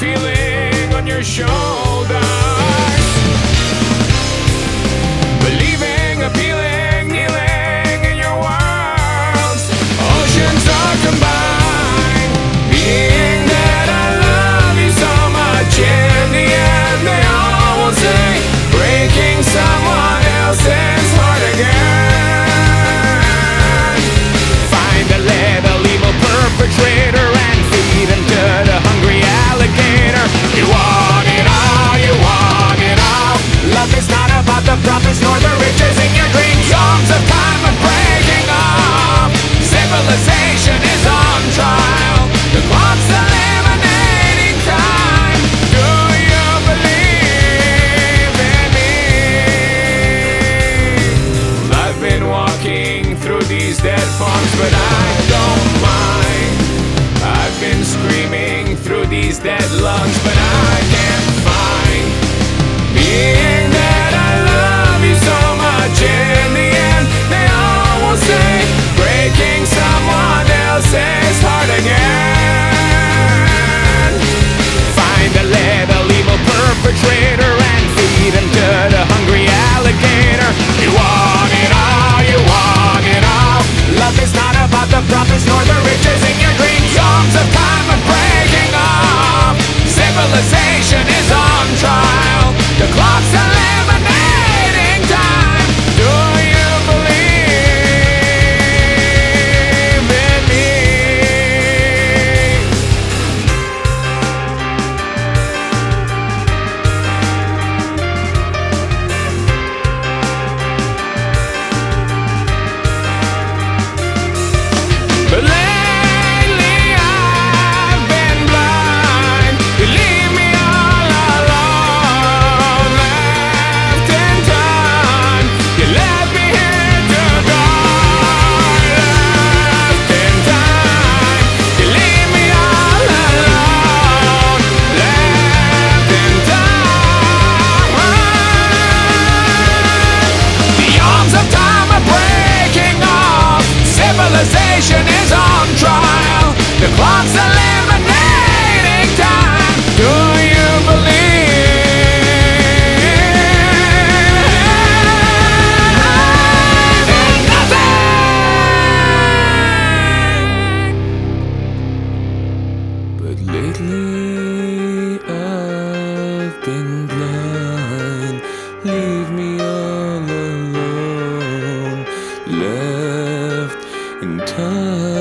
feeling on your shoulders. Believing, appealing, kneeling in your worlds. Oceans are combined. Being that I love you so much. In the end, they all will say, breaking someone else's heart again. Find a little evil perpetrator and feed him to the hungry alligator. You want it all, you want it all. Love is not about the profits nor the riches in your dreams. Songs of time are breaking off. Civilization is on trial. The clock's eliminating time. Do you believe in me? I've been walking through these dead farms, but I don't mind. I've been screaming through these dead lungs, but I can't find. Being that I love you so much. In the end, they all will say, breaking someone else's heart again. Find a little evil perpetrator and feed him to the hungry alligator. You want it all, you want it all. Love is not about the profits nor the riches in your dreams. Songs of time are breaking off. Civilization is on trial. The clock's eliminating time. Do you believe in me? But lately I've been blind. You leave me all alone, left in time. You left me here to die, left in time. You leave me all alone, left in time. The arms of time are breaking off. Civilization is on trial. The clock's eliminating time. Do you believe in nothing? But lately I've been blind. Leave me all alone, left in time.